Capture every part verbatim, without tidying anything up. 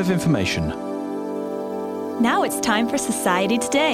of information. Now it's time for Society Today.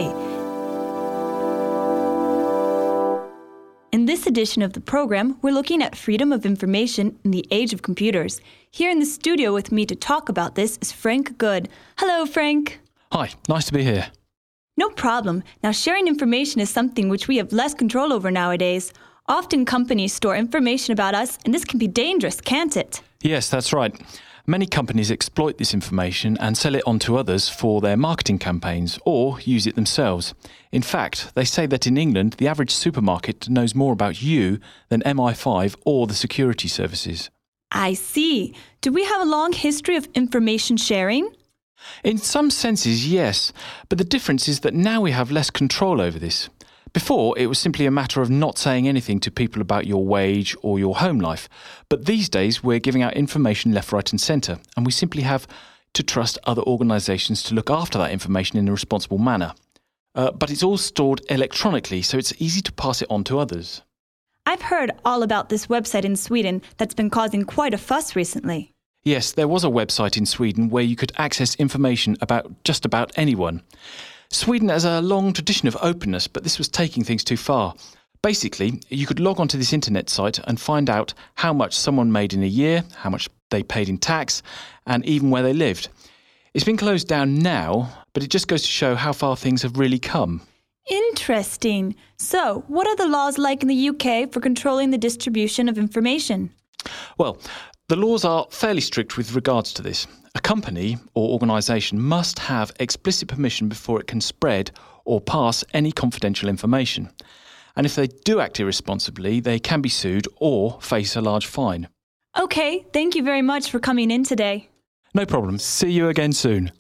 In this edition of the program, we're looking at freedom of information in the age of computers. Here in the studio with me to talk about this is Frank Good. Hello, Frank. Hi, nice to be here. No problem. Now, sharing information is something which we have less control over nowadays. Often companies store information about us, and this can be dangerous, can't it? Yes, that's right. Many companies exploit this information and sell it on to others for their marketing campaigns or use it themselves. In fact, they say that in England, the average supermarket knows more about you than M I five or the security services. I see. Do we have a long history of information sharing? In some senses, yes, but the difference is that now we have less control over this. Before, it was simply a matter of not saying anything to people about your wage or your home life. But these days, we're giving out information left, right and centre, and we simply have to trust other organisations to look after that information in a responsible manner. Uh, but it's all stored electronically, so it's easy to pass it on to others. I've heard all about this website in Sweden that's been causing quite a fuss recently. Yes, there was a website in Sweden where you could access information about just about anyone. Sweden has a long tradition of openness, but this was taking things too far. Basically, you could log onto this internet site and find out how much someone made in a year, how much they paid in tax, and even where they lived. It's been closed down now, but it just goes to show how far things have really come. Interesting. So, what are the laws like in the U K for controlling the distribution of information? Well, the laws are fairly strict with regards to this. A company or organisation must have explicit permission before it can spread or pass any confidential information. And if they do act irresponsibly, they can be sued or face a large fine. Okay, thank you very much for coming in today. No problem. See you again soon.